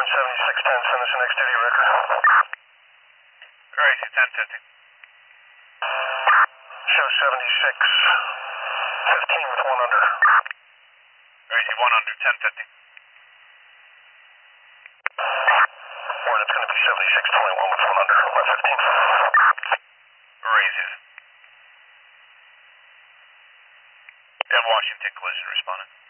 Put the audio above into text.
Airborne 7610, send us your next duty record. Crazy, 1050. Show 7615 with 1 under. Crazy, 1 under, 1050. Warren, it's going to be 7621 with 1 under, 1115. Crazy. And Washington collision responding.